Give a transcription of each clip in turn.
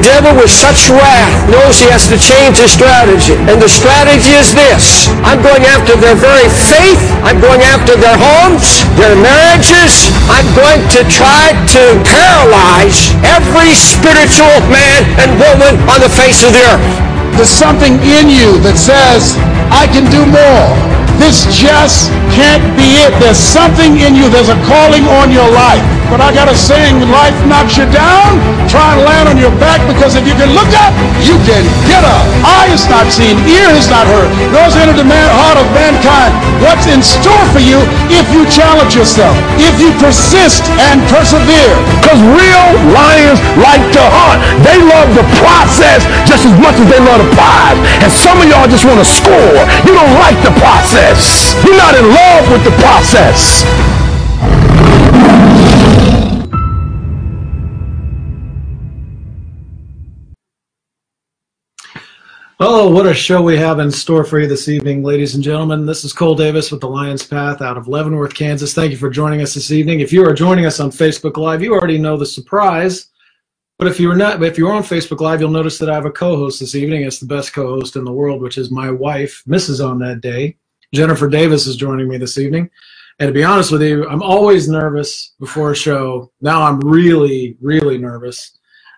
devil with such wrath knows he has to change his strategy. And the strategy is this: I'm going after their very faith. I'm going after their homes, their marriages. I'm going to try to paralyze every spiritual man and woman on the face of the earth. There's something in you that says, I can do more. This just can't be it. There's something in you. There's a calling on your life. But I got a saying, when life knocks you down, try and land on your back, because if you can look up, you can get up. Eye is not seen, ear is not heard, nor has entered the heart of mankind what's in store for you if you challenge yourself, if you persist and persevere. Because real lions like to hunt. They love the process just as much as they love the prize. And some of y'all just want to score. You don't like the process. You're not in love with the process. Oh, what a show we have in store for you this evening, ladies and gentlemen. This is Cole Davis with the Lion's Path out of Leavenworth, Kansas. Thank you for joining us this evening. If you are joining us on Facebook Live, you already know the surprise. But if you're on Facebook Live, you'll notice that I have a co-host this evening. It's the best co-host in the world, which is my wife, Mrs. On That Day. Jennifer Davis is joining me this evening. And to be honest with you, I'm always nervous before a show. Now I'm really, really nervous.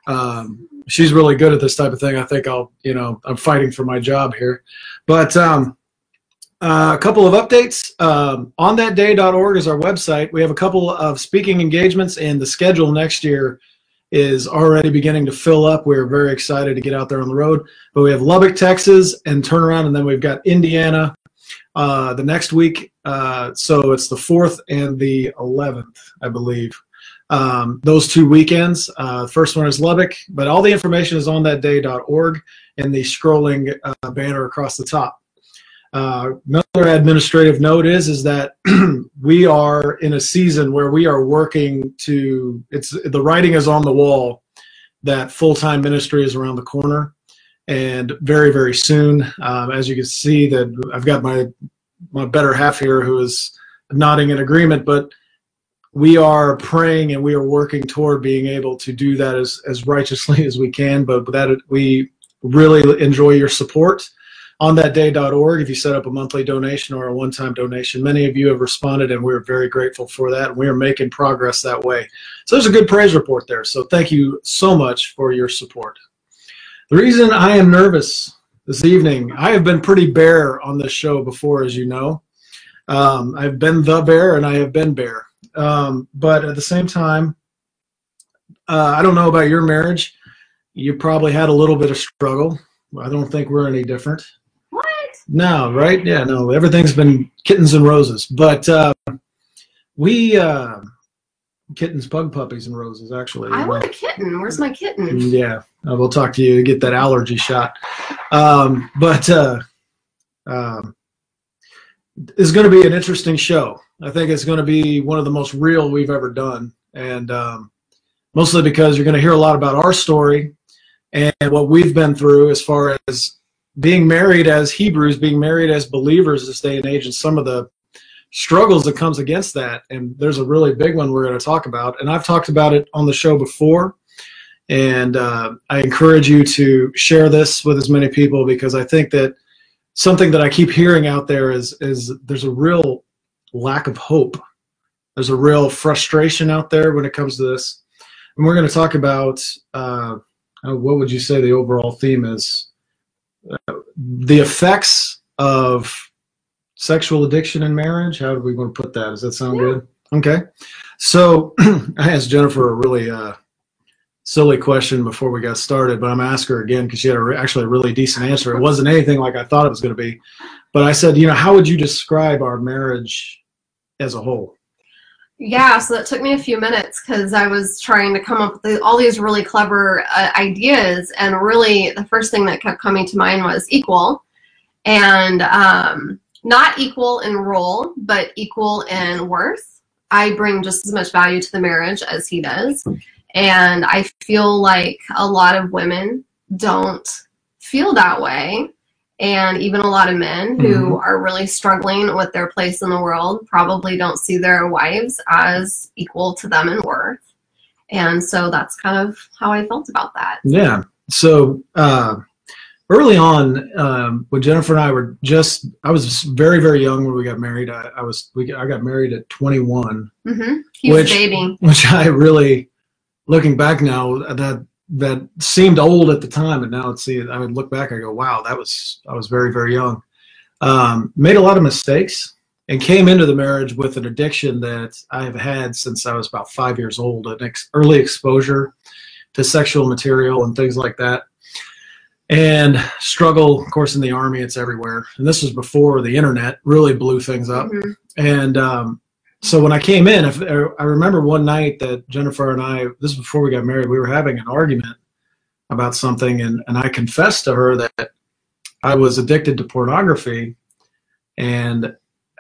She's really good at this type of thing. I think I'm fighting for my job here. But a couple of updates. OnThatDay.org is our website. We have a couple of speaking engagements, and the schedule next year is already beginning to fill up. We're very excited to get out there on the road. But we have Lubbock, Texas, and turnaround, and then we've got Indiana the next week. So it's the 4th and the 11th, I believe. Those 2 weekends. The first one is Lubbock, but all the information is on thatday.org and the scrolling banner across the top. Another administrative note is that we are in a season where we are working to, the writing is on the wall that full-time ministry is around the corner, and very, very soon, as you can see, that I've got my better half here who is nodding in agreement, but we are praying and we are working toward being able to do that as righteously as we can. But that we really enjoy your support. On thatday.org, if you set up a monthly donation or a one-time donation, many of you have responded, and we're very grateful for that. And we are making progress that way. So there's a good praise report there. So thank you so much for your support. The reason I am nervous this evening, I have been pretty bare on this show before, as you know. I've been the bear and I have been bare. But at the same time, I don't know about your marriage. You probably had a little bit of struggle. I don't think we're any different. What? No, right? Yeah, no, everything's been kittens and roses. But kittens, pug puppies, and roses, actually. I want a kitten. Where's my kitten? Yeah, we'll talk to you to get that allergy shot. It's going to be an interesting show. I think it's going to be one of the most real we've ever done, and mostly because you're going to hear a lot about our story and what we've been through as far as being married as Hebrews, being married as believers this day and age, and some of the struggles that comes against that. And there's a really big one we're going to talk about, and I've talked about it on the show before, and I encourage you to share this with as many people, because I think that something that I keep hearing out there is there's a real lack of hope. There's a real frustration out there when it comes to this. And we're going to talk about, what would you say the overall theme is? The effects of sexual addiction in marriage. How do we want to put that? Does that sound good? Okay. So I asked Jennifer a really silly question before we got started, but I'm going to ask her again because she had actually a really decent answer. It wasn't anything like I thought it was going to be. But I said, how would you describe our marriage as a whole? Yeah, so that took me a few minutes because I was trying to come up with all these really clever ideas, and really the first thing that kept coming to mind was equal, and not equal in role, but equal in worth. I bring just as much value to the marriage as he does, and I feel like a lot of women don't feel that way. And even a lot of men who are really struggling with their place in the world probably don't see their wives as equal to them in worth. And so that's kind of how I felt about that. Yeah. So early on, when Jennifer and I were I was very, very young when we got married. I got married at 21. Mm-hmm. He was a baby. Which I really, looking back now, that seemed old at the time, and now I would look back, I go, wow, I was very, very young. Made a lot of mistakes and came into the marriage with an addiction that I have had since I was about 5 years old, an early exposure to sexual material and things like that. And struggle, of course, in the Army, it's everywhere. And this was before the internet really blew things up. Mm-hmm. And so when I came in, I remember one night that Jennifer and I, this is before we got married, we were having an argument about something, and I confessed to her that I was addicted to pornography. And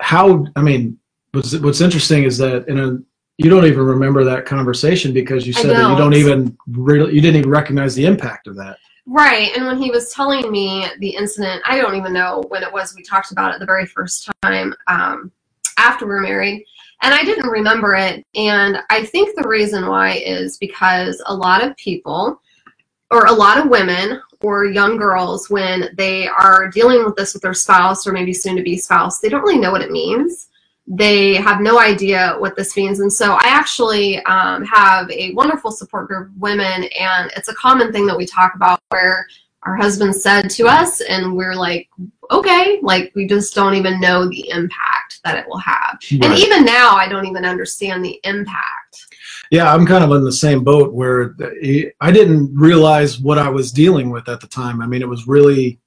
what's interesting is that you don't even remember that conversation because you said that you didn't even recognize the impact of that. Right. And when he was telling me the incident, I don't even know when it was we talked about it the very first time after we were married. And I didn't remember it. And I think the reason why is because a lot of people, or a lot of women or young girls, when they are dealing with this with their spouse or maybe soon to be spouse, they don't really know what it means. They have no idea what this means. And so I actually have a wonderful support group of women, and it's a common thing that we talk about where our husband said to us, and we're like, okay, like we just don't even know the impact that it will have. Right. And even now, I don't even understand the impact. Yeah, I'm kind of in the same boat where I didn't realize what I was dealing with at the time. I mean, it was a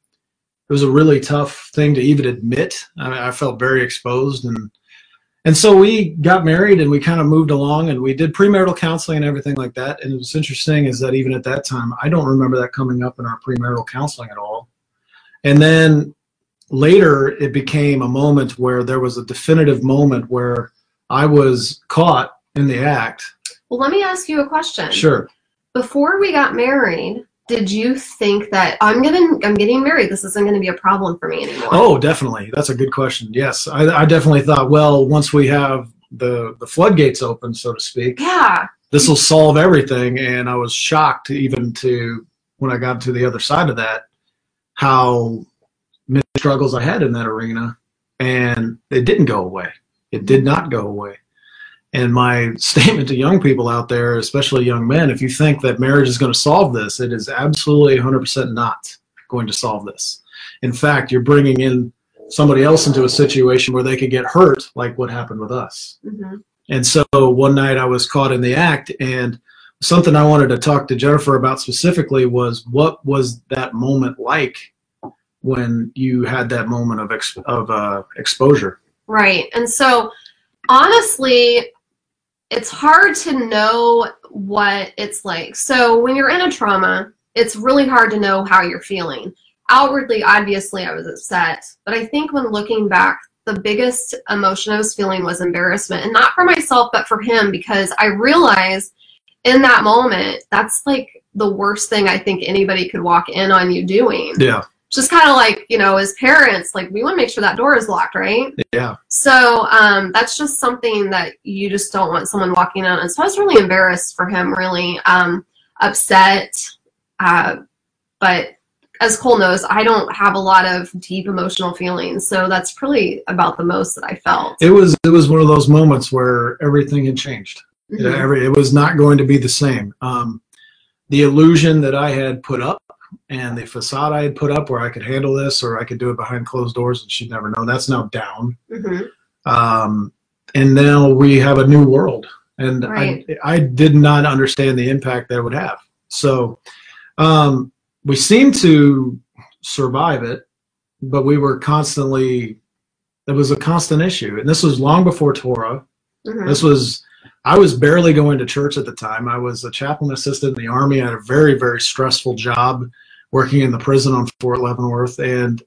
really tough thing to even admit. I felt very exposed, and so we got married and we kind of moved along and we did premarital counseling and everything like that. And what's interesting is that even at that time, I don't remember that coming up in our premarital counseling at all. And then later it became a moment where there was a definitive moment where I was caught in the act. Well, let me ask you a question. Sure. Before we got married, did you think that I'm getting married, this isn't going to be a problem for me anymore? Oh, definitely. That's a good question. Yes, I definitely thought, well, once we have the floodgates open, so to speak, yeah, this will solve everything. And I was shocked even when I got to the other side of that, how many struggles I had in that arena, and it didn't go away. It did not go away. And my statement to young people out there, especially young men, if you think that marriage is going to solve this, it is absolutely 100% not going to solve this. In fact, you're bringing in somebody else into a situation where they could get hurt, like what happened with us. Mm-hmm. And so one night I was caught in the act, and something I wanted to talk to Jennifer about specifically was, what was that moment like when you had that moment of exposure? Right. And so honestly, it's hard to know what it's like. So when you're in a trauma, it's really hard to know how you're feeling. Outwardly, obviously, I was upset. But I think when looking back, the biggest emotion I was feeling was embarrassment. And not for myself, but for him, because I realized in that moment, that's like the worst thing I think anybody could walk in on you doing. Yeah. Just kind of like, as parents, like we want to make sure that door is locked, right? Yeah. So that's just something that you just don't want someone walking on. And so I was really embarrassed for him, really upset. But as Cole knows, I don't have a lot of deep emotional feelings. So that's probably about the most that I felt. It was one of those moments where everything had changed. Mm-hmm. It was not going to be the same. The illusion that I had put up, and the facade I had put up where I could handle this or I could do it behind closed doors and she'd never know, that's now down. Mm-hmm. And now we have a new world. And right. I did not understand the impact that it would have. So we seemed to survive it, but we were constantly, it was a constant issue. And this was long before Torah. Mm-hmm. I was barely going to church at the time. I was a chaplain assistant in the Army. I had a very, very stressful job working in the prison on Fort Leavenworth. And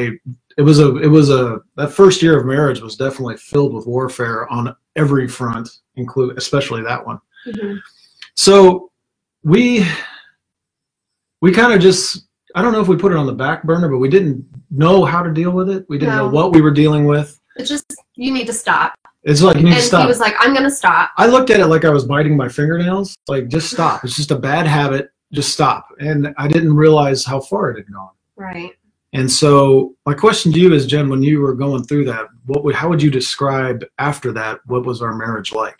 that first year of marriage was definitely filled with warfare on every front, especially that one. Mm-hmm. So we kind of just, I don't know if we put it on the back burner, but we didn't know how to deal with it. We didn't know what we were dealing with. It's just, you need to stop. It's like, you need to stop. And he was like, I'm going to stop. I looked at it like I was biting my fingernails. Like, just stop. It's just a bad habit. just stop. And I didn't realize how far it had gone. Right. And so my question to you is, Jen, when you were going through that, how would you describe after that, what was our marriage like?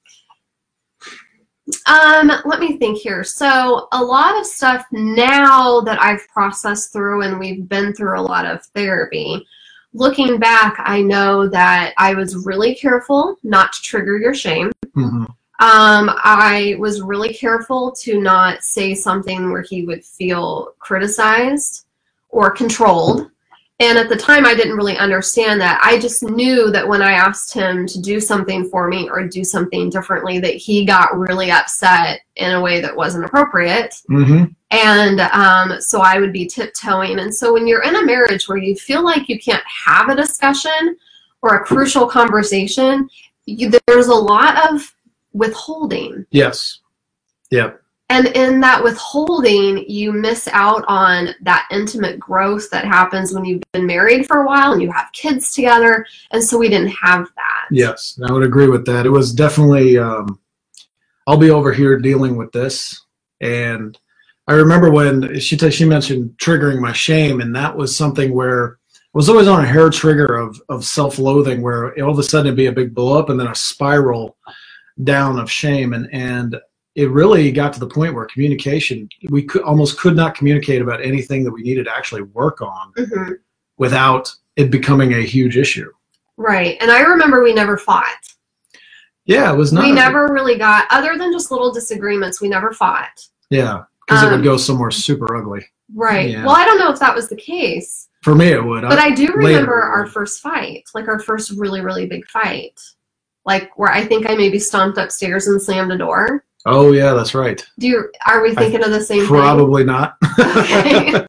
Let me think here. So a lot of stuff now that I've processed through, and we've been through a lot of therapy, looking back, I know that I was really careful not to trigger your shame. Mm-hmm. I was really careful to not say something where he would feel criticized or controlled. And at the time, I didn't really understand that. I just knew that when I asked him to do something for me or do something differently, that he got really upset in a way that wasn't appropriate. Mm-hmm. And so I would be tiptoeing. And so when you're in a marriage where you feel like you can't have a discussion or a crucial conversation, there's a lot of withholding. Yes. Yep. And in that withholding, you miss out on that intimate growth that happens when you've been married for a while and you have kids together. And so we didn't have that. Yes, I would agree with that. It was definitely, I'll be over here dealing with this. And I remember when she mentioned triggering my shame, and that was something where I was always on a hair trigger of self-loathing, where all of a sudden it'd be a big blow up and then a spiral down of shame. And it really got to the point where communication, we almost could not communicate about anything that we needed to actually work on Mm-hmm. without it becoming a huge issue. Right. And I remember we never fought. Yeah, it was not. We never really got, other than just little disagreements, we never fought. Yeah, because it would go somewhere super ugly. Right. Yeah. Well, I don't know if that was the case. For me, it would. But I do remember later. our first fight, like our first really, really big fight. Like where I think I maybe stomped upstairs and slammed a door. Oh, yeah, that's right. Are we thinking of the same thing? Probably not. Okay.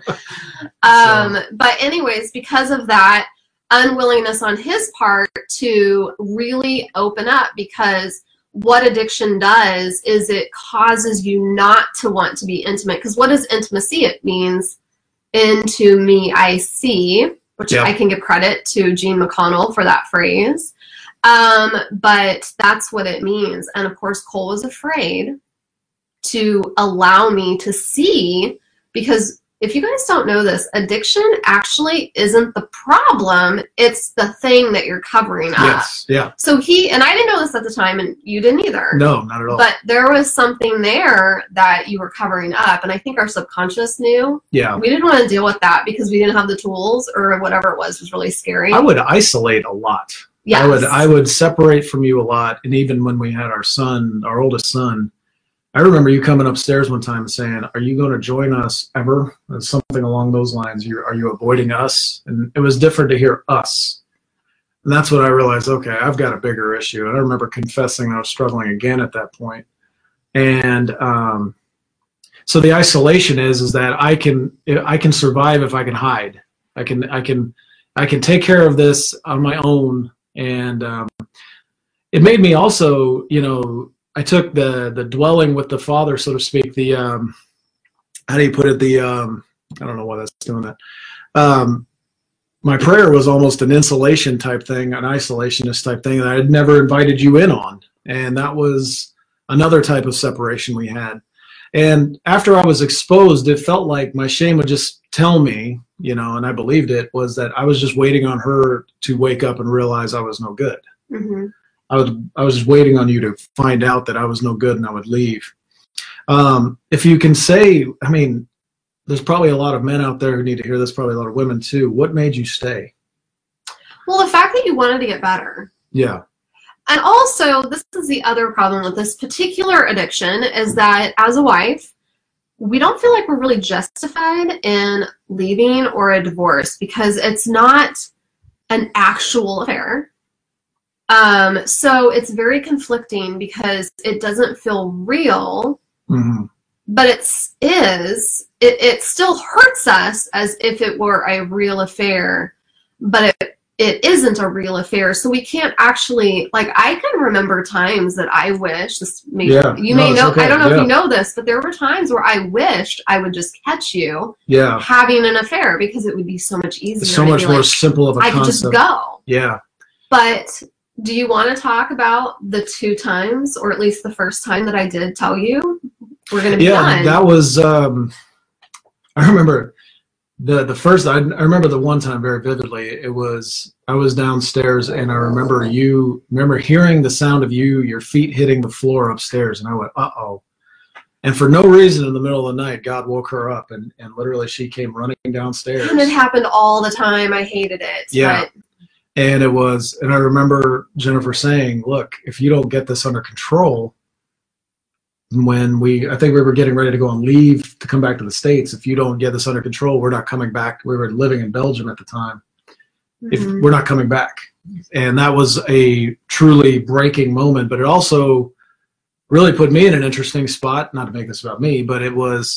But anyways, because of that unwillingness on his part to really open up, because what addiction does is it causes you not to want to be intimate. Because what is intimacy? It means into me I see, which Yeah. I can give credit to Gene McConnell for that phrase. But that's what it means. And of course, Cole was afraid to allow me to see, because if you guys don't know this, addiction actually isn't the problem. It's the thing that you're covering up. Yes, yeah. So and I didn't know this at the time, and you didn't either. No, not at all. But there was something there that you were covering up. And I think our subconscious knew. Yeah. We didn't want to deal with that because we didn't have the tools, or whatever it was really scary. I would isolate a lot. Yes. I would separate from you a lot. And even when we had our oldest son, I remember you coming upstairs one time and saying, "Are you going to join us ever?" And something along those lines. Are you avoiding us? And it was different to hear us. And that's when I realized, okay, I've got a bigger issue. And I remember confessing I was struggling again at that point. And so the isolation is that I can survive if I can hide. I can take care of this on my own. And it made me also, I took the dwelling with the Father, so to speak, the how do you put it, I don't know why that's doing that. My prayer was almost an insulation type thing, an isolationist type thing that I had never invited you in on. And that was another type of separation we had. And after I was exposed, it felt like my shame would just tell me, and I believed it, was that I was just waiting on her to wake up and realize I was no good. Mm-hmm. I was just waiting on you to find out that I was no good and I would leave. If you can say, there's probably a lot of men out there who need to hear this, probably a lot of women too. What made you stay? Well, the fact that you wanted to get better. Yeah. And also, this is the other problem with this particular addiction, is that as a wife, we don't feel like we're really justified in leaving or a divorce because it's not an actual affair. So it's very conflicting because it doesn't feel real, Mm-hmm. but it still hurts us as if it were a real affair, but it isn't a real affair. So we can't actually, I can remember times that I wish, I don't know if you know this, but there were times where I wished I would just catch you having an affair because it would be so much easier. So much more simple of a concept. I could just go. Yeah. But do you want to talk about the 2 times, or at least the first time that I did tell you we're going to be Yeah, done. that was. I remember the first. I remember the one time very vividly. It was I was downstairs, and I remember hearing the sound of your feet hitting the floor upstairs, and I went, "Uh-oh." And for no reason in the middle of the night, God woke her up, and literally she came running downstairs. And it happened all the time. I hated it. Yeah. And I remember Jennifer saying, "Look, if you don't get this under control," I think we were getting ready to go on leave to come back to the States. "If you don't get this under control, we're not coming back." We were living in Belgium at the time. If we're not coming back. And that was a truly breaking moment, but it also really put me in an interesting spot, not to make this about me, but it was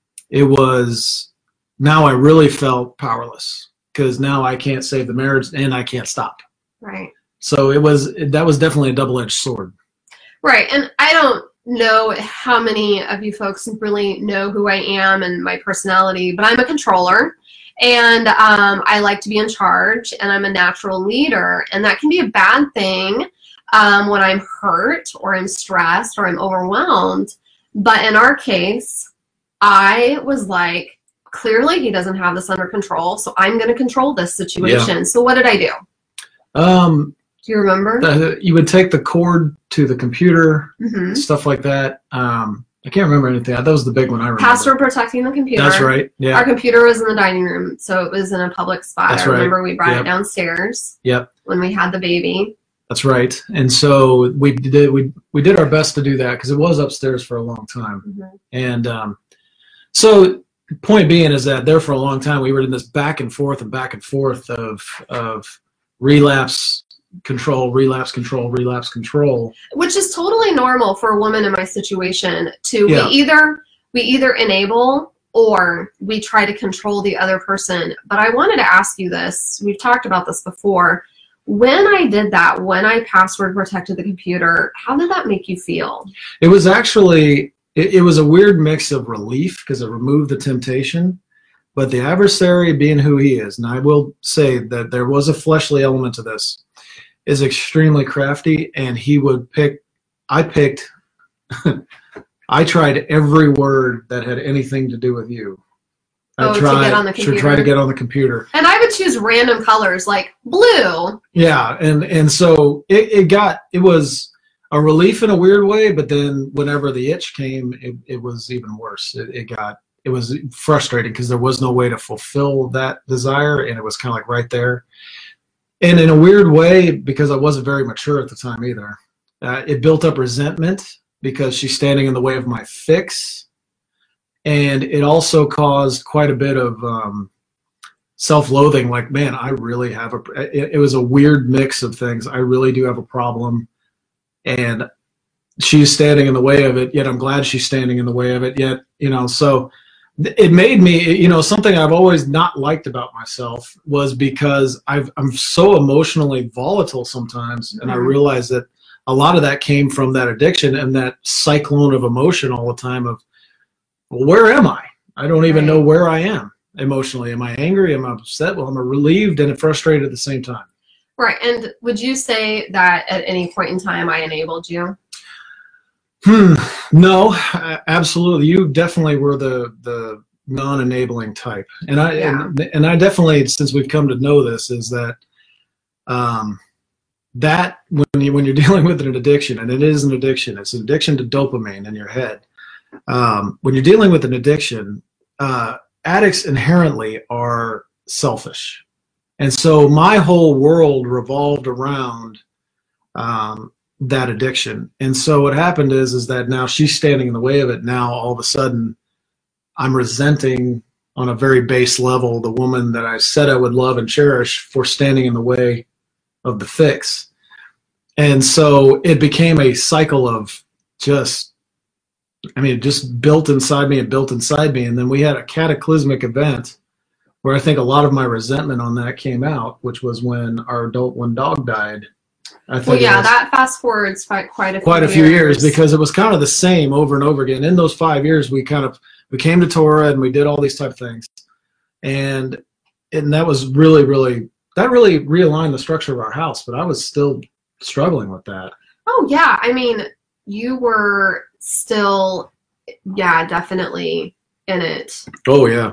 now I really felt powerless because now I can't save the marriage and I can't stop. Right. So that was definitely a double-edged sword. Right. And I don't know how many of you folks really know who I am and my personality, but I'm a controller. And I like to be in charge, and I'm a natural leader. And that can be a bad thing when I'm hurt or I'm stressed or I'm overwhelmed. But in our case, I was like, clearly he doesn't have this under control, so I'm going to control this situation. Yeah. So what did I do? Do you remember? You would take the cord to the computer, stuff like that. I can't remember anything. That was the big one I remember. Password protecting the computer. That's right. Yeah. Our computer was in the dining room, so it was in a public spot. That's I remember right. we brought it downstairs. Yep. When we had the baby. That's right. And so we did our best to do that because it was upstairs for a long time. And so point being is that there for a long time we were in this back and forth of relapse control, relapse control, relapse control, which is totally normal for a woman in my situation. We either enable or we try to control the other person. But I wanted to ask you this. We've talked about this before. When I did that, when I password protected the computer, how did that make you feel? It was actually it was a weird mix of relief because it removed the temptation. But the adversary, being who he is, and I will say that there was a fleshly element to this, is extremely crafty, and he would I tried every word that had anything to do with you. To get on the computer. To try to get on the computer. And I would choose random colors like blue. Yeah, and so it was a relief in a weird way, but then whenever the itch came, it was even worse. It was frustrating because there was no way to fulfill that desire, and it was kind of like right there. And in a weird way, because I wasn't very mature at the time either, it built up resentment because she's standing in the way of my fix. And it also caused quite a bit of self-loathing, like, man, I really have it was a weird mix of things. I really do have a problem. And she's standing in the way of it, yet I'm glad she's standing in the way of it, yet, so it made me, something I've always not liked about myself was because I'm so emotionally volatile sometimes, and I realized that a lot of that came from that addiction and that cyclone of emotion all the time of, well, where am I? I don't even know where I am emotionally. Am I angry? Am I upset? Well, I'm relieved and frustrated at the same time. Right. And would you say that at any point in time I enabled you? No, absolutely. You definitely were the non-enabling type. And I definitely, since we've come to know this, is that that when you're dealing with an addiction, and it is an addiction, it's an addiction to dopamine in your head. When you're dealing with an addiction, addicts inherently are selfish. And so my whole world revolved around that addiction. And so what happened is that now she's standing in the way of it. Now all of a sudden I'm resenting on a very base level the woman that I said I would love and cherish for standing in the way of the fix. And so it became a cycle of it just built inside me and built inside me. And then we had a cataclysmic event where I think a lot of my resentment on that came out, which was when when dog died. That fast forwards quite a few years because it was kind of the same over and over again. In those 5 years, we came to Torah and we did all these type of things. And that was really realigned the structure of our house, but I was still struggling with that. Oh yeah. I mean, you were still yeah, definitely in it. Oh, yeah.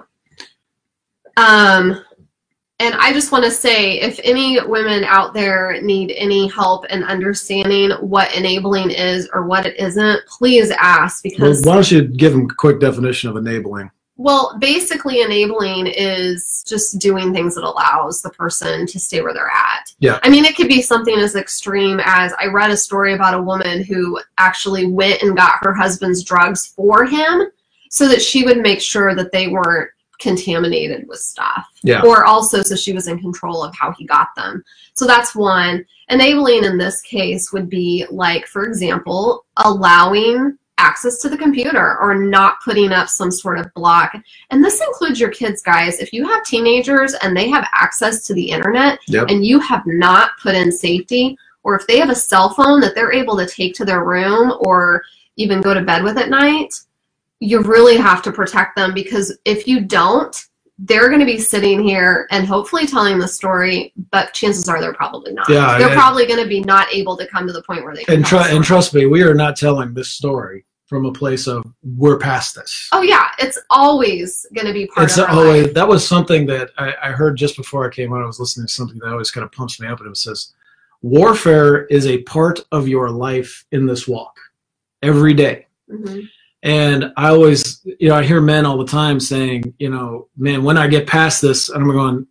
And I just want to say, if any women out there need any help in understanding what enabling is or what it isn't, please ask, Well, because, why don't you give them a quick definition of enabling? well, basically enabling is just doing things that allows the person to stay where they're at. Yeah. I mean, it could be something as extreme as, I read a story about a woman who actually went and got her husband's drugs for him so that she would make sure that they weren't contaminated with stuff. Yeah. Or also so she was in control of how he got them. So that's one. Enabling in this case would be like, for example, allowing access to the computer or not putting up some sort of block. And this includes your kids, guys. If you have teenagers and they have access to the internet, Yep. and you have not put in safety, or if they have a cell phone that they're able to take to their room or even go to bed with at night, you really have to protect them, because if you don't, they're going to be sitting here and hopefully telling the story, but chances are they're probably not. Yeah, they're probably going to be not able to come to the point where they can And, tell the story. trust me, we are not telling this story from a place of we're past this. Oh yeah, it's always going to be part It's of our always, life. that was something that I heard just before I came on. I was listening to something that always kind of pumps me up, and it says, warfare is a part of your life in this walk every day. Mhm. And I always, I hear men all the time saying, man, when I get past this, and I'm going,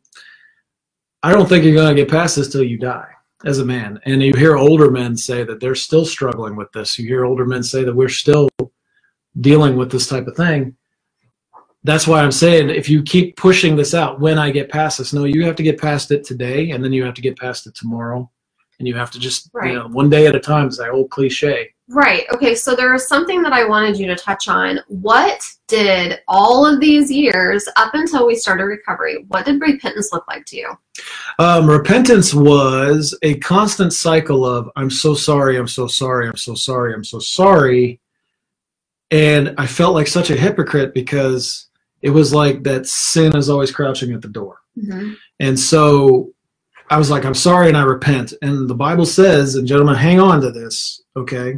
I don't think you're going to get past this till you die as a man. And you hear older men say that they're still struggling with this. You hear older men say that we're still dealing with this type of thing. That's why I'm saying, if you keep pushing this out, when I get past this, no, you have to get past it today, and then you have to get past it tomorrow. And you have to just, Right. one day at a time, is that old cliche. Right. Okay. So there is something that I wanted you to touch on. What did all of these years up until we started recovery, what did repentance look like to you? Repentance was a constant cycle of, I'm so sorry, I'm so sorry, I'm so sorry, I'm so sorry. And I felt like such a hypocrite, because it was like that sin is always crouching at the door. Mm-hmm. And so I was like, I'm sorry, and I repent. And the Bible says, and gentlemen, hang on to this, okay,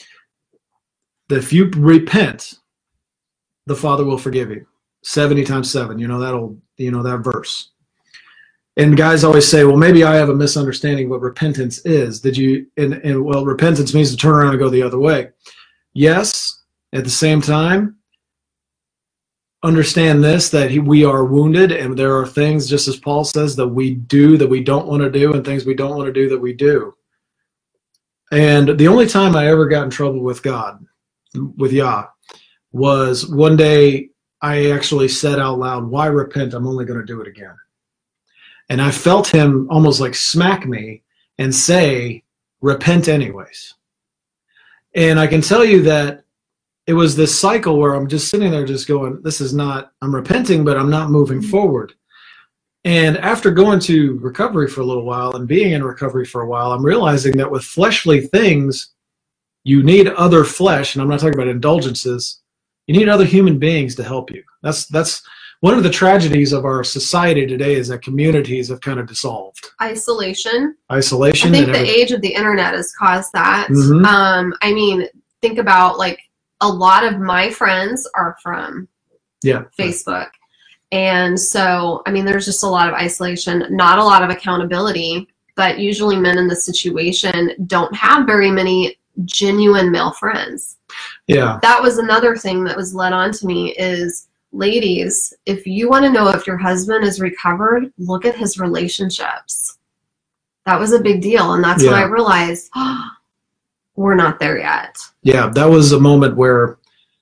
that if you repent, the Father will forgive you 70 times 7. That verse. And guys always say, well, maybe I have a misunderstanding of what repentance is. Well, repentance means to turn around and go the other way. Yes, at the same time, understand this, that we are wounded, and there are things, just as Paul says, that we do that we don't want to do, and things we don't want to do that we do. And the only time I ever got in trouble with God, with Yah, was one day I actually said out loud, why repent? I'm only going to do it again. And I felt him almost like smack me and say, repent anyways. And I can tell you that it was this cycle where I'm just sitting there just going, I'm repenting, but I'm not moving forward. And after going to recovery for a little while and being in recovery for a while, I'm realizing that with fleshly things, you need other flesh, and I'm not talking about indulgences. You need other human beings to help you. That's one of the tragedies of our society today, is that communities have kind of dissolved. Isolation. I think the age of the internet has caused that. Mhm. Think about, like, a lot of my friends are from Facebook. And so, there's just a lot of isolation, not a lot of accountability, but usually men in this situation don't have very many genuine male friends. Yeah. That was another thing that was led on to me is, ladies, if you want to know if your husband is recovered, look at his relationships. That was a big deal. And that's when I realized, we're not there yet. Yeah, that was a moment where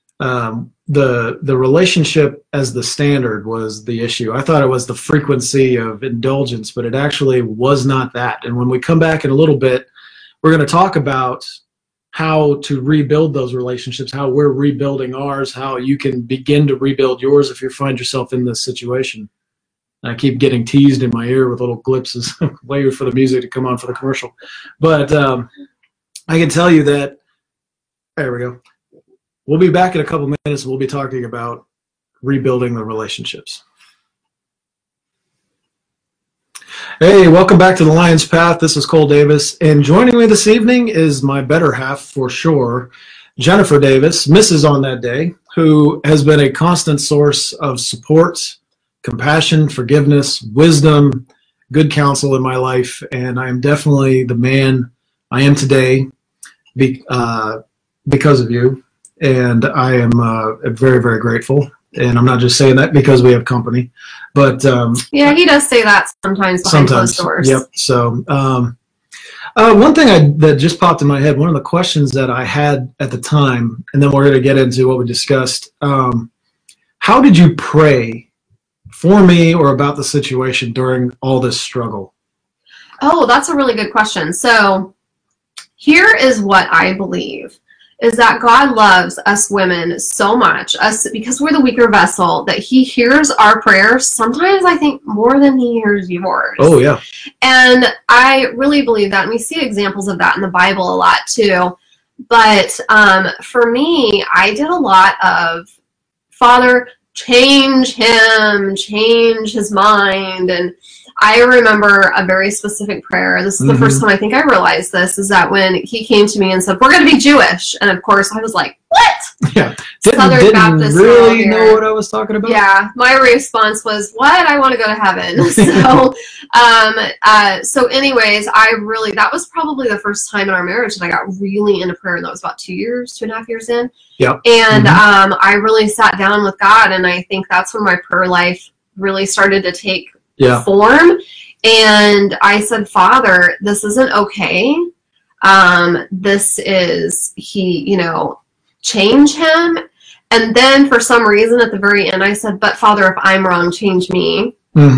the relationship as the standard was the issue. I thought it was the frequency of indulgence, but it actually was not that. And when we come back in a little bit, we're going to talk about how to rebuild those relationships, how we're rebuilding ours, how you can begin to rebuild yours if you find yourself in this situation. And I keep getting teased in my ear with little glimpses, waiting for the music to come on for the commercial. But I can tell you that, there we go. We'll be back in a couple minutes, and we'll be talking about rebuilding the relationships. Hey, welcome back to the Lion's Path. This is Cole Davis, and joining me this evening is my better half for sure, Jennifer Davis, Mrs. on that day, who has been a constant source of support, compassion, forgiveness, wisdom, good counsel in my life, and I am definitely the man I am today because of you, and I am very, very grateful. And I'm not just saying that because we have company, but yeah, he does say that sometimes behind closed doors. Yep. So one thing that just popped in my head, one of the questions that I had at the time, and then we're going to get into what we discussed. How did you pray for me or about the situation during all this struggle? Oh, that's a really good question. So here is what I believe. Is that God loves us women so much, us because we're the weaker vessel, that he hears our prayers, sometimes I think more than he hears yours. Oh, yeah. And I really believe that, and we see examples of that in the Bible a lot too. But for me, I did a lot of, Father, change him, change his mind. And I remember a very specific prayer. This is the first time I think I realized this, is that when he came to me and said, we're going to be Jewish. And of course I was like, what? Yeah. Southern Baptist really know what I was talking about? Yeah. My response was, what? I want to go to heaven. So anyways, that was probably the first time in our marriage that I got really into prayer. And that was about 2.5 years in. Yep. And I really sat down with God. And I think that's when my prayer life really started to take form. And I said, Father, this isn't okay. This is, change him. And then for some reason at the very end, I said, but Father, if I'm wrong, change me.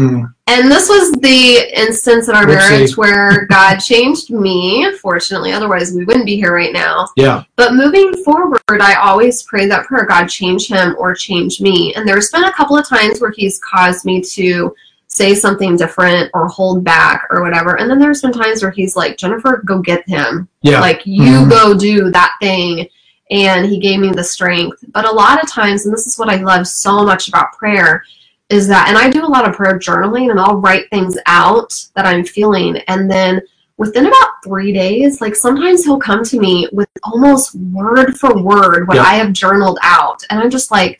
And this was the instance in our marriage where God changed me, fortunately, otherwise we wouldn't be here right now. Yeah. But moving forward, I always pray that prayer, God, change him or change me. And there's been a couple of times where he's caused me to say something different or hold back or whatever. And then there's been times where he's like, Jennifer, go get him. Yeah. Like, you go do that thing. And he gave me the strength. But a lot of times, and this is what I love so much about prayer, is that, and I do a lot of prayer journaling, and I'll write things out that I'm feeling. And then within about 3 days, like sometimes he'll come to me with almost word for word what I have journaled out. And I'm just like,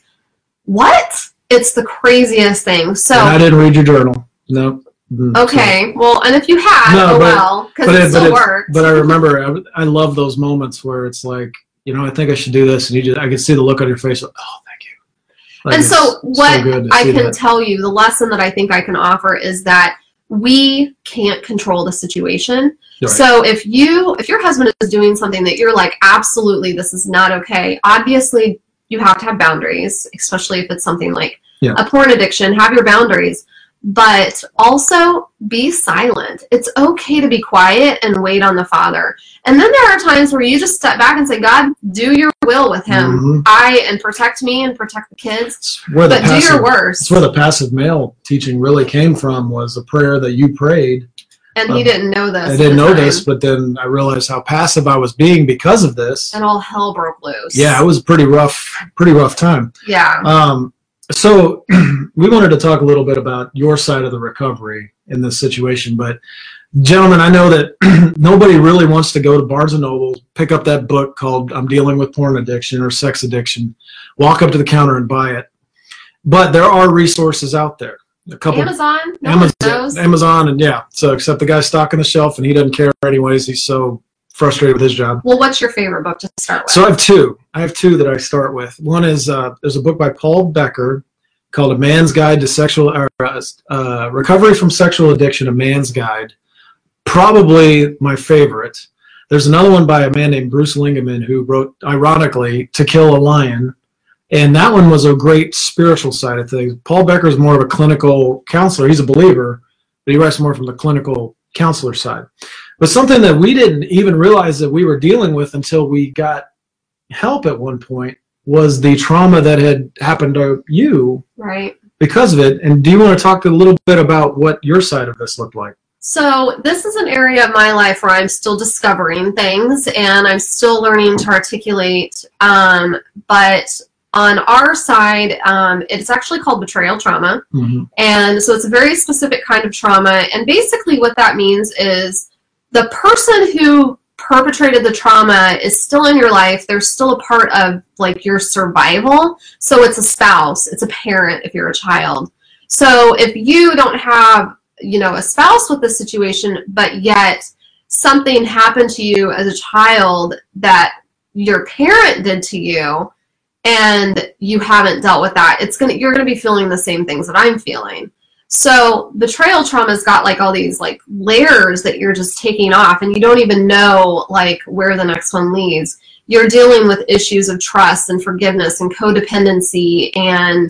what? It's the craziest thing. So and I didn't read your journal. No. Okay. Well, and if you had, because it still worked. But I remember, I love those moments where it's like, I think I should do this. And I can see the look on your face. Like, oh, thank you. Like, and so what I can tell you, the lesson that I think I can offer is that we can't control the situation. Right. So if your husband is doing something that you're like, absolutely, this is not okay. Obviously, you have to have boundaries, especially if it's something like a porn addiction. Have your boundaries. But also be silent. It's okay to be quiet and wait on the Father. And then there are times where you just step back and say, God, do your will with him. And protect me and protect the kids. But do your worst. That's where the passive male teaching really came from, was a prayer that you prayed. And he didn't know this. I didn't know this, but then I realized how passive I was being because of this. And all hell broke loose. Yeah, it was a pretty rough time. Yeah. So we wanted to talk a little bit about your side of the recovery in this situation. But, gentlemen, I know that nobody really wants to go to Barnes & Noble, pick up that book called I'm Dealing with Porn Addiction or Sex Addiction, walk up to the counter and buy it. But there are resources out there. Amazon, and so except the guy's stocking the shelf and he doesn't care anyways. He's so frustrated with his job. Well, what's your favorite book to start with? So I have two that I start with. One is there's a book by Paul Becker called A Man's Guide to Recovery from Sexual Addiction, A Man's Guide. Probably my favorite. There's another one by a man named Bruce Lingemann who wrote, ironically, To Kill a Lion. And that one was a great spiritual side of things. Paul Becker is more of a clinical counselor. He's a believer, but he writes more from the clinical counselor side. But something that we didn't even realize that we were dealing with until we got help at one point was the trauma that had happened to you because of it. And do you want to talk a little bit about what your side of this looked like? So this is an area of my life where I'm still discovering things and I'm still learning to articulate. But on our side, it's actually called betrayal trauma. And so it's a very specific kind of trauma. And basically what that means is the person who perpetrated the trauma is still in your life. They're still a part of like your survival. So it's a spouse, it's a parent if you're a child. So if you don't have, you know, a spouse with this situation, but yet something happened to you as a child that your parent did to you, and you haven't dealt with that, you're gonna be feeling the same things that I'm feeling. So betrayal trauma's got like all these like layers that you're just taking off, and you don't even know like where the next one leads. You're dealing with issues of trust and forgiveness and codependency and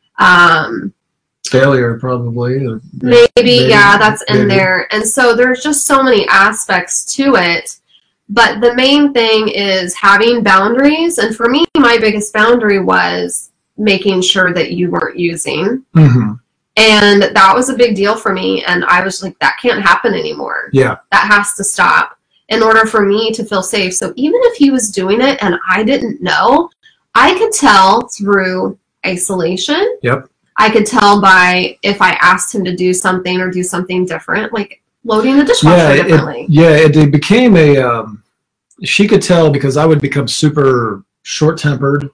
failure, probably. Maybe, yeah, that's in there. And so there's just so many aspects to it. But the main thing is having boundaries. And for me, my biggest boundary was making sure that you weren't using. Mm-hmm. And that was a big deal for me. And I was like, that can't happen anymore. Yeah. That has to stop in order for me to feel safe. So even if he was doing it and I didn't know, I could tell through isolation. Yep. I could tell by if I asked him to do something or do something different, like loading the dishwasher differently. It became a, she could tell because I would become super short-tempered,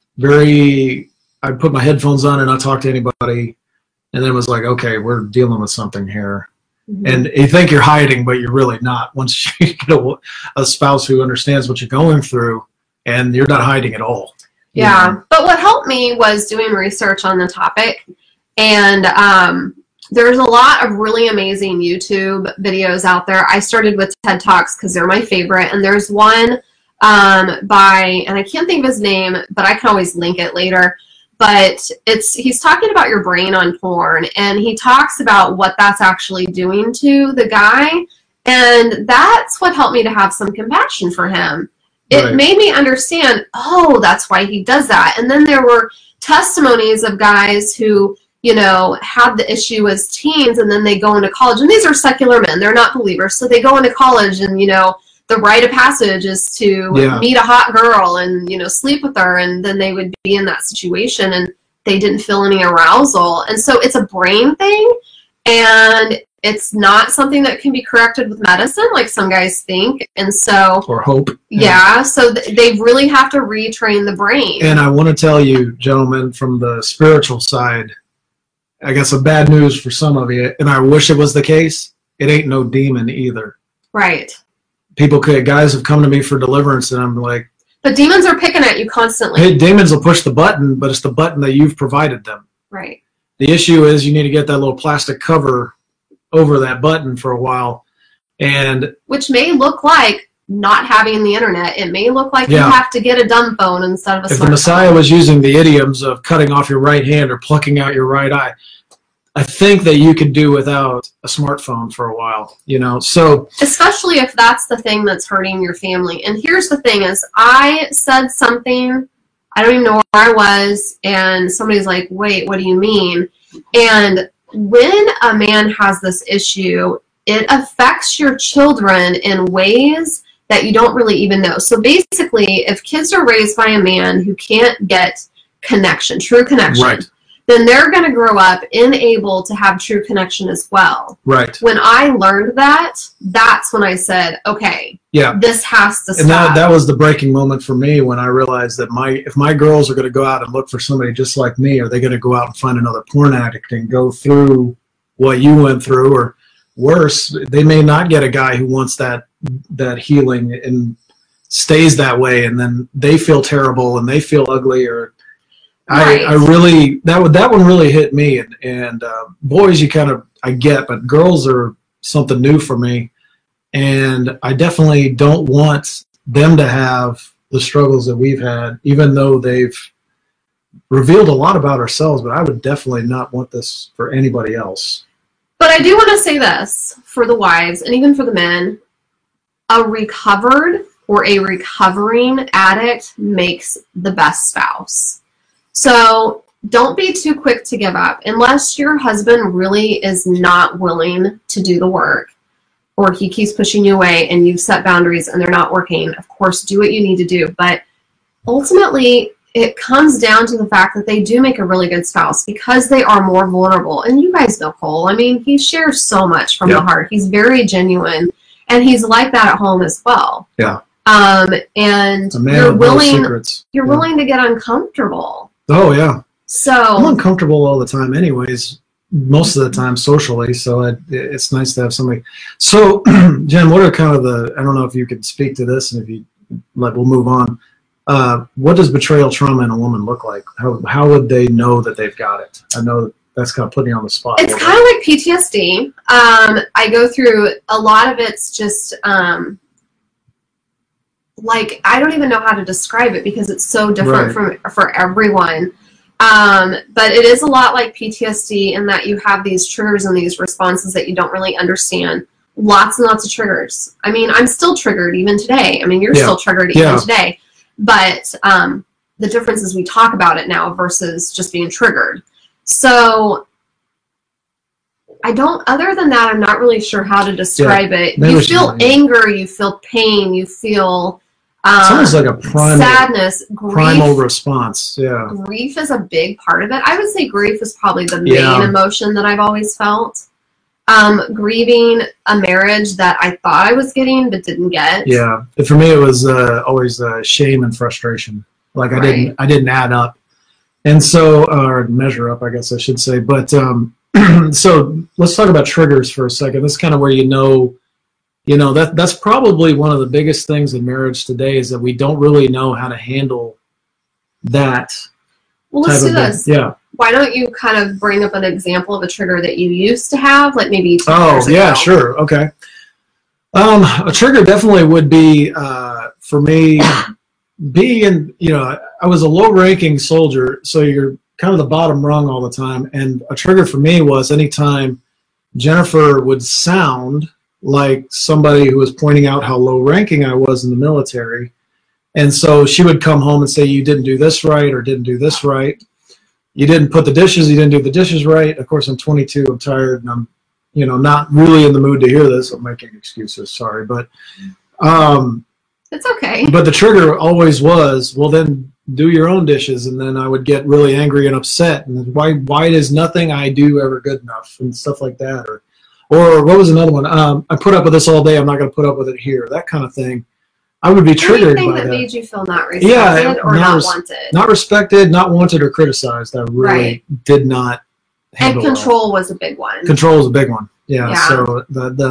I'd put my headphones on and not talk to anybody. And then it was like, okay, we're dealing with something here. Mm-hmm. And you think you're hiding, but you're really not. Once you get a spouse who understands what you're going through, and you're not hiding at all. Yeah. But what helped me was doing research on the topic. And there's a lot of really amazing YouTube videos out there. I started with TED Talks because they're my favorite. And there's one by, and I can't think of his name, but I can always link it later. But he's talking about your brain on porn, and he talks about what that's actually doing to the guy. And that's what helped me to have some compassion for him. It made me understand, oh, that's why he does that. And then there were testimonies of guys who, you know, had the issue as teens, and then they go into college. And these are secular men. They're not believers. So they go into college, and, you know, the rite of passage is to meet a hot girl and, you know, sleep with her. And then they would be in that situation, and they didn't feel any arousal. And so it's a brain thing. And it's not something that can be corrected with medicine, like some guys think. And so, or hope. Yeah. So they really have to retrain the brain. And I want to tell you, gentlemen, from the spiritual side, I got some bad news for some of you, and I wish it was the case. It ain't no demon either. Right. Guys have come to me for deliverance, and I'm like, but demons are picking at you constantly. Hey, demons will push the button, but it's the button that you've provided them. Right. The issue is you need to get that little plastic cover over that button for a while, and which may look like not having the internet. It may look like you have to get a dumb phone instead of a smartphone. If the Messiah was using the idioms of cutting off your right hand or plucking out your right eye, I think that you could do without a smartphone for a while, you know. So especially if that's the thing that's hurting your family. And here's the thing is, I said something, I don't even know where I was, and somebody's like, wait, what do you mean? And when a man has this issue, it affects your children in ways that you don't really even know. So basically, if kids are raised by a man who can't get connection, true connection, right, then they're going to grow up unable to have true connection as well. Right. When I learned that, that's when I said, okay, this has to stop. And that was the breaking moment for me when I realized that if my girls are going to go out and look for somebody just like me, are they going to go out and find another porn addict and go through what you went through? Or worse, they may not get a guy who wants that healing and stays that way, and then they feel terrible and they feel ugly. Or right. I really, that one really hit me. And boys, I get, but girls are something new for me. And I definitely don't want them to have the struggles that we've had, even though they've revealed a lot about ourselves, but I would definitely not want this for anybody else. But I do want to say this for the wives and even for the men, a recovered or a recovering addict makes the best spouse. So don't be too quick to give up unless your husband really is not willing to do the work, or he keeps pushing you away and you've set boundaries and they're not working. Of course, do what you need to do. But ultimately, it comes down to the fact that they do make a really good spouse because they are more vulnerable. And you guys know Cole. I mean, he shares so much from the heart. He's very genuine. And he's like that at home as well. Yeah. And A man you're with no willing, secrets. you're Yeah. willing to get uncomfortable. Oh yeah. I'm So uncomfortable all the time anyways, most of the time socially, so it's nice to have somebody. So, Jen, what are kind of I don't know if you could speak to this, and if you, like, we'll move on. What does betrayal trauma in a woman look like? How would they know that they've got it? I know that's kind of putting you on the spot. it's kind of like PTSD. I go through a lot of it's just like, I don't even know how to describe it because it's so different for everyone. But it is a lot like PTSD in that you have these triggers and these responses that you don't really understand. Lots and lots of triggers. I mean, I'm still triggered even today. I mean, you're still triggered even today. But the difference is we talk about it now versus just being triggered. So other than that, I'm not really sure how to describe it. You feel anger, you feel pain, you feel it's almost like a primal, sadness, grief. Primal response. Yeah. Grief is a big part of it. I would say grief is probably the main emotion that I've always felt. Grieving a marriage that I thought I was getting but didn't get. Yeah. For me, it was always shame and frustration. Like I didn't add up, and so or measure up, I guess I should say. But so let's talk about triggers for a second. This is kind of where that's probably one of the biggest things in marriage today is that we don't really know how to handle that. Well, let's do this. Yeah. Why don't you kind of bring up an example of a trigger that you used to have, like maybe 2 years ago? Yeah, sure. Okay. A trigger definitely would be, for me, being, I was a low-ranking soldier, so you're kind of the bottom rung all the time. And a trigger for me was anytime Jennifer would sound like somebody who was pointing out how low-ranking I was in the military. And so she would come home and say, you didn't do this right or didn't do this right. You didn't put the dishes, you didn't do the dishes right. Of course, I'm 22, I'm tired, and I'm, not really in the mood to hear this. I'm making excuses, sorry. But it's okay. But the trigger always was, well, then do your own dishes. And then I would get really angry and upset. And why is nothing I do ever good enough and stuff like that? Or what was another one? I put up with this all day. I'm not going to put up with it here. That kind of thing. I would be triggered by that. Anything that made you feel not respected or not wanted. Not respected, not wanted, or criticized. I really did not handle. And control was a big one. Control was a big one. Yeah. So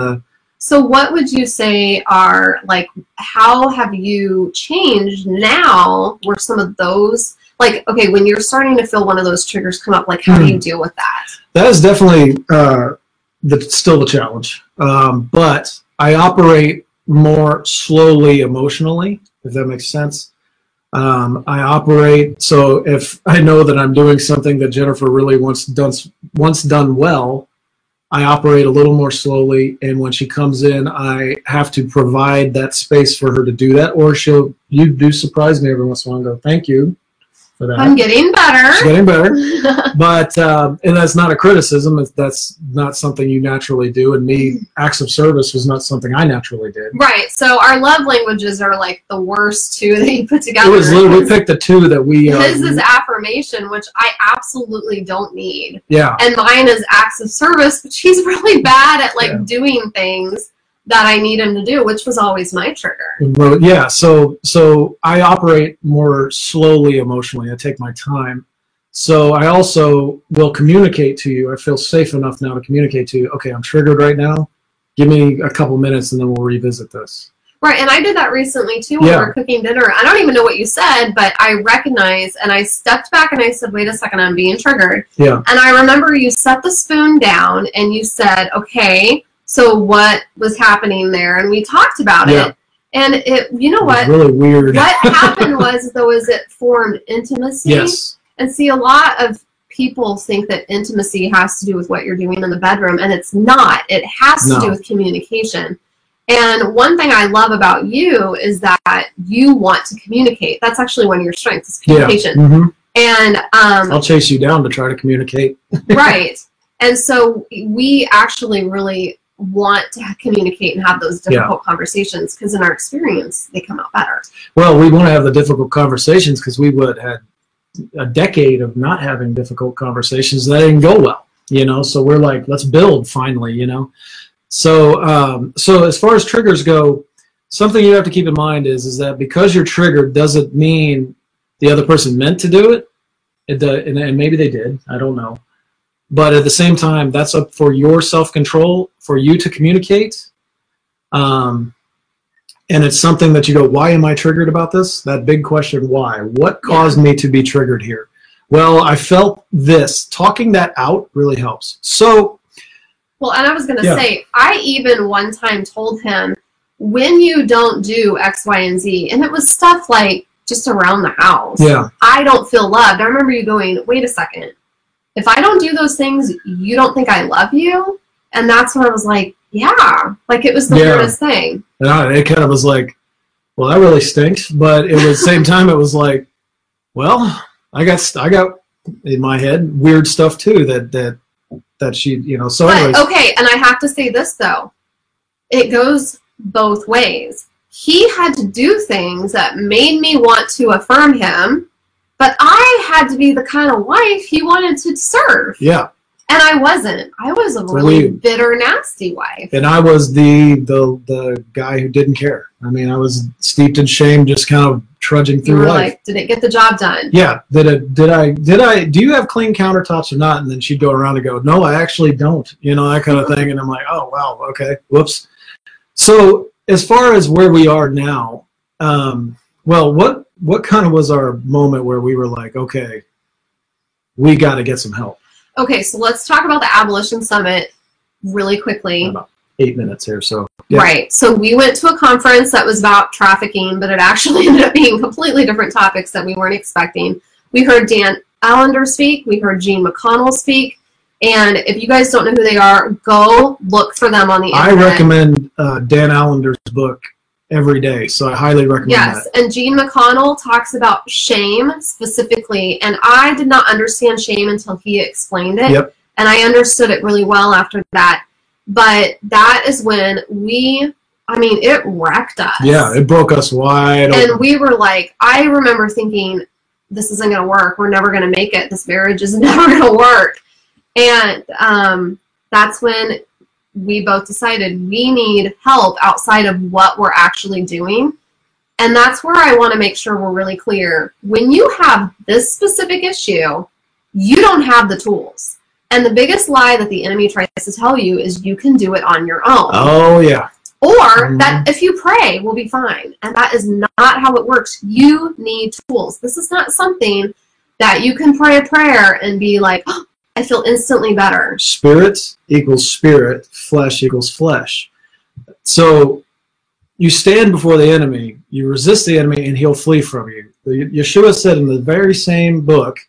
So what would you say are, like, how have you changed now where some of those, like, okay, when you're starting to feel one of those triggers come up, like, how do you deal with that? That is definitely still the challenge. But I operate more slowly emotionally, if that makes sense. I operate, so if I know that I'm doing something that Jennifer really wants done well, I operate a little more slowly, and when she comes in, I have to provide that space for her to do that, or you do surprise me every once in a while and go, thank you for that. I'm getting better. She's getting better. But, and that's not a criticism. That's not something you naturally do. And me, acts of service was not something I naturally did. Right. So our love languages are like the worst two that you put together. It was literally, we picked the two that we... His is affirmation, which I absolutely don't need. Yeah. And mine is acts of service, but she's really bad at, like, doing things that I need him to do, which was always my trigger. Yeah, so I operate more slowly emotionally. I take my time. So I also will communicate to you. I feel safe enough now to communicate to you, okay, I'm triggered right now. Give me a couple minutes and then we'll revisit this. Right, and I did that recently too when we were cooking dinner. I don't even know what you said, but I recognized, and I stepped back and I said, wait a second, I'm being triggered. Yeah. And I remember you set the spoon down and you said, okay, so what was happening there? And we talked about it. And it, you know what? It was really weird. What happened was, though, is it formed intimacy. Yes. And see, a lot of people think that intimacy has to do with what you're doing in the bedroom, and it's not. It has to do with communication. And one thing I love about you is that you want to communicate. That's actually one of your strengths, is communication. Yeah. Mm-hmm. And I'll chase you down to try to communicate. Right. And so we actually really want to communicate and have those difficult conversations, because in our experience, they come out better. Well, we want to have the difficult conversations because we would had a decade of not having difficult conversations that didn't go well, so we're like, let's build finally, So, so as far as triggers go, something you have to keep in mind is that because you're triggered doesn't mean the other person meant to do it. And maybe they did. I don't know. But at the same time, that's up for your self-control, for you to communicate. And it's something that you go, why am I triggered about this? That big question, why? What caused me to be triggered here? Well, I felt this. Talking that out really helps. So, well, and I was going to say, I even one time told him, when you don't do X, Y, and Z, and it was stuff like just around the house, I don't feel loved. I remember you going, wait a second. If I don't do those things, you don't think I love you? And that's when I was like, yeah. Like, it was the weirdest thing. And it kind of was like, well, that really stinks. But at the same time, it was like, well, I got in my head weird stuff too that she, you know. So, anyways. Okay, and I have to say this though, it goes both ways. He had to do things that made me want to affirm him, but I had to be the kind of wife he wanted to serve. Yeah. And I wasn't. I was a really bitter, nasty wife. And I was the guy who didn't care. I mean, I was steeped in shame, just kind of trudging through life. Like, did it get the job done? Yeah. Do you have clean countertops or not? And then she'd go around and go, no, I actually don't. You know, that kind of thing. And I'm like, oh, wow, okay, whoops. So as far as where we are now, well, what kind of was our moment where we were like, okay, we got to get some help? Okay, so let's talk about the Abolition Summit really quickly. About 8 minutes here, so. Yeah. Right, so we went to a conference that was about trafficking, but it actually ended up being completely different topics that we weren't expecting. We heard Dan Allender speak, we heard Gene McConnell speak, and if you guys don't know who they are, go look for them on the internet. I recommend Dan Allender's book every day, so I highly recommend that. Yes, and Gene McConnell talks about shame specifically, and I did not understand shame until he explained it, and I understood it really well after that. But that is when it wrecked us. Yeah, it broke us wide open. And we were like, I remember thinking, this isn't going to work. We're never going to make it. This marriage is never going to work. And that's when we both decided we need help outside of what we're actually doing. And that's where I want to make sure we're really clear. When you have this specific issue, you don't have the tools. And the biggest lie that the enemy tries to tell you is you can do it on your own. Oh, yeah. Or that if you pray, we'll be fine. And that is not how it works. You need tools. This is not something that you can pray a prayer and be like, oh, I feel instantly better. Spirit equals spirit, flesh equals flesh. So you stand before the enemy, you resist the enemy, and he'll flee from you. Yeshua said in the very same book,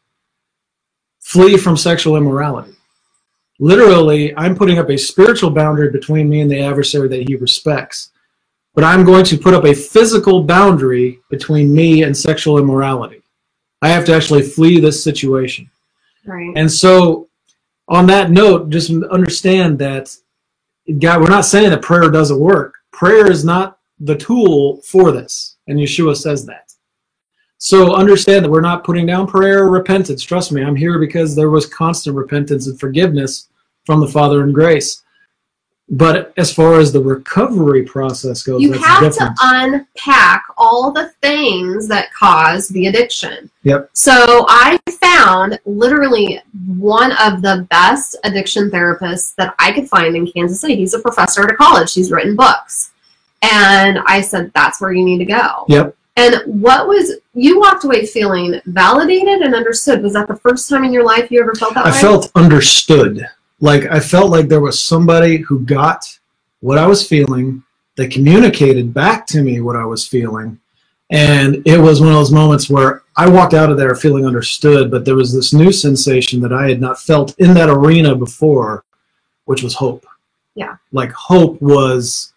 flee from sexual immorality. Literally, I'm putting up a spiritual boundary between me and the adversary that he respects. But I'm going to put up a physical boundary between me and sexual immorality. I have to actually flee this situation. Right. And so, on that note, just understand that, God, we're not saying that prayer doesn't work. Prayer is not the tool for this. And Yeshua says that. So understand that we're not putting down prayer or repentance. Trust me, I'm here because there was constant repentance and forgiveness from the Father in grace. But as far as the recovery process goes, you have to unpack all the things that cause the addiction. Yep. So I found literally one of the best addiction therapists that I could find in Kansas City. He's a professor at a college. He's written books. And I said, that's where you need to go. Yep. And you walked away feeling validated and understood. Was that the first time in your life you ever felt that way? I felt understood. Like, I felt like there was somebody who got what I was feeling. They communicated back to me what I was feeling. And it was one of those moments where I walked out of there feeling understood, but there was this new sensation that I had not felt in that arena before, which was hope. Yeah. Like, hope was,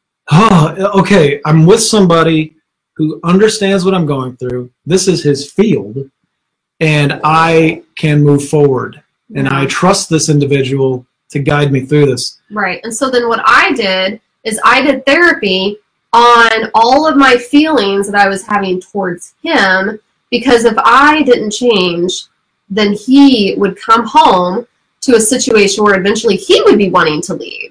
okay, I'm with somebody who understands what I'm going through. This is his field, and I can move forward. And I trust this individual to guide me through this. Right. And so then what I did is I did therapy on all of my feelings that I was having towards him, because if I didn't change, then he would come home to a situation where eventually he would be wanting to leave.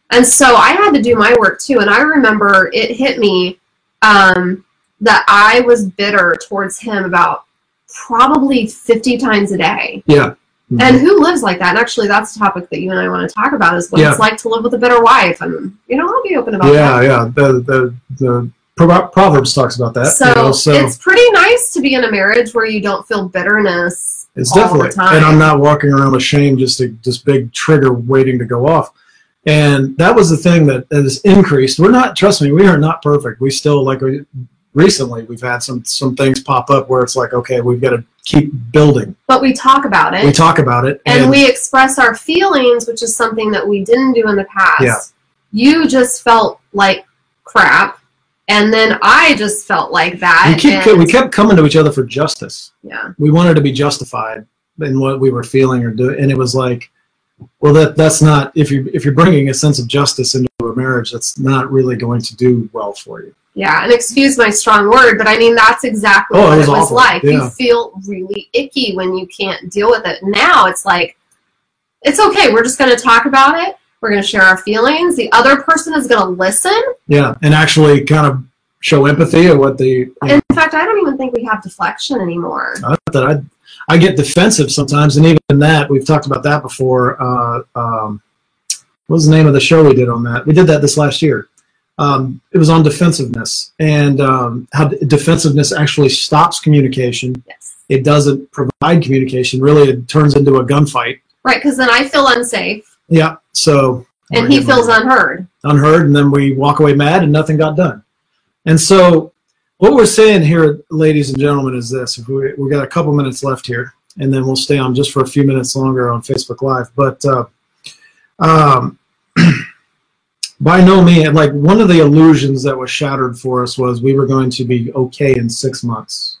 And so I had to do my work too. And I remember it hit me that I was bitter towards him about probably 50 times a day. Yeah. Mm-hmm. And who lives like that? And actually, that's a topic that you and I want to talk about, is what it's like to live with a bitter wife. And, I'll be open about that. Yeah. The Proverbs talks about that. So it's pretty nice to be in a marriage where you don't feel bitterness all the time. And I'm not walking around with shame, just big trigger waiting to go off. And that was the thing that has increased. Trust me, we are not perfect. We still, recently we've had some things pop up where it's like, okay, we've got to keep building. But we talk about it. And we express our feelings, which is something that we didn't do in the past. Yeah. You just felt like crap. And then I just felt like that. We kept coming to each other for justice. Yeah. We wanted to be justified in what we were feeling or doing. And it was like, well, that's not, if you're bringing a sense of justice into a marriage, that's not really going to do well for you. Yeah, and excuse my strong word, but I mean, that's exactly what it was like. Yeah. You feel really icky when you can't deal with it. Now it's like, it's okay. We're just going to talk about it. We're going to share our feelings. The other person is going to listen. Yeah, and actually kind of show empathy of what they... In fact, I don't even think we have deflection anymore. I get defensive sometimes, and even that, we've talked about that before. What was the name of the show we did on that? We did that this last year. It was on defensiveness, and how defensiveness actually stops communication. Yes. It doesn't provide communication. Really, it turns into a gunfight. Right, because then I feel unsafe. Yeah, so... And he feels unheard. Unheard, and then we walk away mad, and nothing got done. And so... what we're saying here, ladies and gentlemen, is this. We've got a couple minutes left here, and then we'll stay on just for a few minutes longer on Facebook Live. But by no means, one of the illusions that was shattered for us was we were going to be okay in 6 months.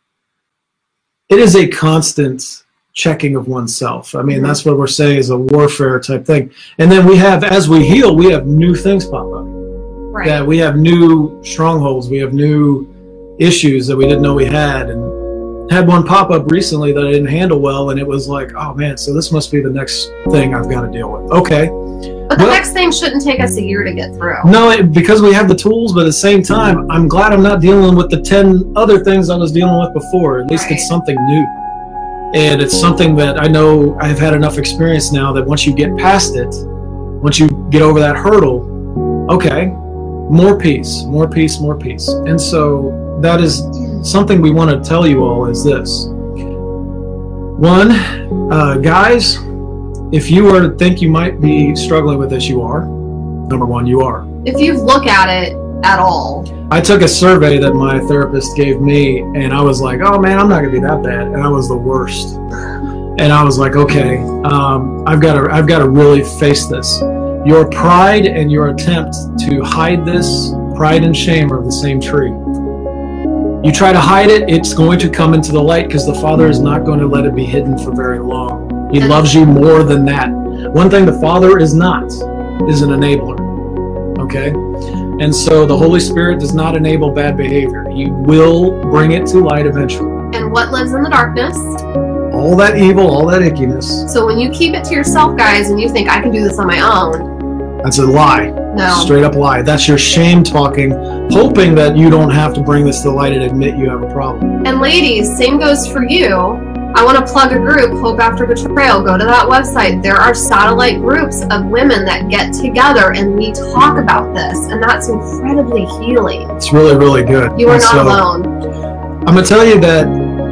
It is a constant checking of oneself. I mean, that's what we're saying is a warfare type thing. And then as we heal, we have new things pop up. Right. That we have new strongholds, we have new issues that we didn't know we had, and had one pop up recently that I didn't handle well, and it was like, oh man, so this must be the next thing I've got to deal with. Okay. But the next thing shouldn't take us a year to get through. No, because we have the tools, but at the same time, I'm glad I'm not dealing with the 10 other things I was dealing with before. At least it's something new. And it's something that I know I've had enough experience now that once you get past it, once you get over that hurdle, okay, more peace, more peace, more peace. And so that is something we want to tell you all is this. One, guys, if you were to think you might be struggling with this, you are. Number one, you are. If you look at it at all. I took a survey that my therapist gave me, and I was like, oh man, I'm not going to be that bad. And I was the worst. And I was like, okay, I've got to really face this. Your pride and your attempt to hide this, pride and shame are the same tree. You try to hide it, it's going to come into the light because the Father is not going to let it be hidden for very long. He loves you more than that. One thing the Father is not is an enabler. Okay? And so the Holy Spirit does not enable bad behavior. He will bring it to light eventually. And what lives in the darkness? All that evil, all that ickiness. So when you keep it to yourself, guys, and you think I can do this on my own. That's a lie. No. Straight up lie. That's your shame talking, hoping that you don't have to bring this to light and admit you have a problem. And ladies, same goes for you. I want to plug a group, Hope After Betrayal. Go to that website. There are satellite groups of women that get together and we talk about this. And that's incredibly healing. It's really, really good. You are not alone. I'm going to tell you that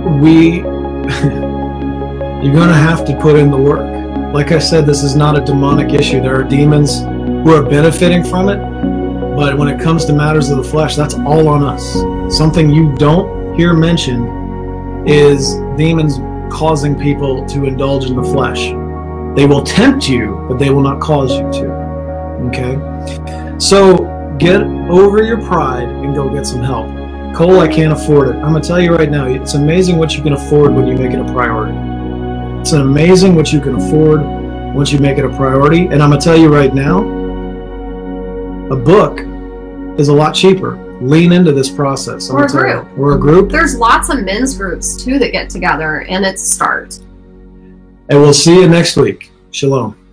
you're going to have to put in the work. Like I said, this is not a demonic issue. There are demons who are benefiting from it. But when it comes to matters of the flesh, that's all on us. Something you don't hear mentioned is demons causing people to indulge in the flesh. They will tempt you, but they will not cause you to. Okay? So get over your pride and go get some help. Cole, I can't afford it. I'm going to tell you right now, it's amazing what you can afford when you make it a priority. It's amazing what you can afford once you make it a priority. And I'm going to tell you right now, a book is a lot cheaper. Lean into this process. Or a group. Or a group. There's lots of men's groups, too, that get together, and it's START. And we'll see you next week. Shalom.